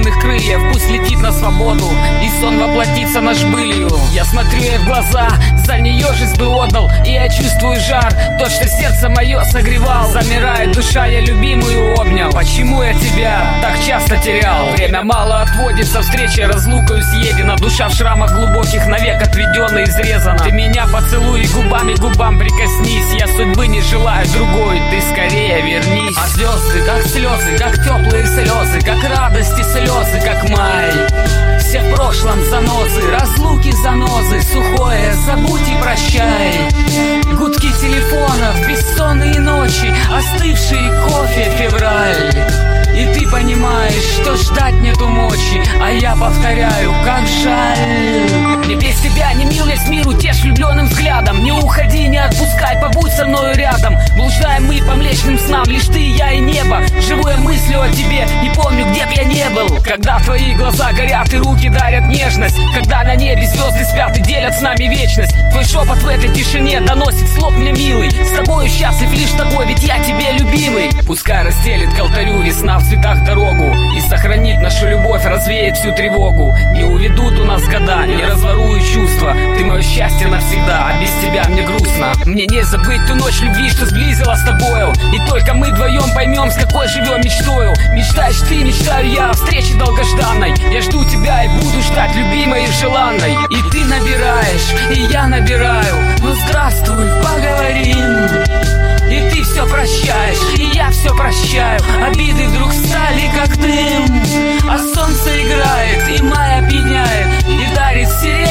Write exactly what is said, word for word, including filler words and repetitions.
огненных крыльев. Пусть летит на свободу, и сон воплотится наш былью. Я смотрю ей в глаза, за нее жизнь бы отдал, и я чувствую жар, то, что сердце мое согревал. Замирает душа, я любимую обнял. Почему я тебя так часто терял? Время мало отводится, встреча разлукою съедена. Душа в шрамах глубоких, навек отведена и изрезана. Ты меня поцелуй, губами к губам прикоснись. Я судьбы не желаю другой, ты скорее вернись. А звезды, как слезы, как теплые слезы, как радости слезы, как май. Все в прошлом занозы, разлуки занозы, сухое забудь и прощай. Гудки телефонов, бессонные ночи, остывший кофе февраль. И ты понимаешь, что ждать нету мочи, а я повторяю, как жаль. Мне без тебя не мил весь мир, утешь влюбленным взглядом. Не уходи, не отпускай, побудь со мною рядом. Блуждаем мы по млечным снам, лишь ты, я и небо. Живу я мыслью о тебе, не помню, где б я не был. Когда твои глаза горят и руки дарят нежность, когда на небе звезды спят и делят с нами вечность. Твой шепот в этой тишине доносит слов мне милый. С тобою счастлив лишь тобой, ведь я тебе любимый. Пускай расстелит к алтарю весна в цветах дорогу, и сохранит нашу любовь, развеет всю тревогу. Не уведут у нас года, не разворуют чувства. Ты мое счастье навсегда, а без тебя мне грустно. Мне не забыть ту ночь любви, что сблизила с тобою, и только мы вдвоем поймем, с какой живем мечтою. Мечтаешь ты, мечтаю я о встрече долгожданной. Я жду тебя и буду ждать, любимой и желанной. И ты набираешь, и я набираю. Ну здравствуй, поговорим. И ты все прощаешь, и я все прощаю. Обиды вдруг стали как дым, а солнце играет, и май опьяняет, и дарит сирень.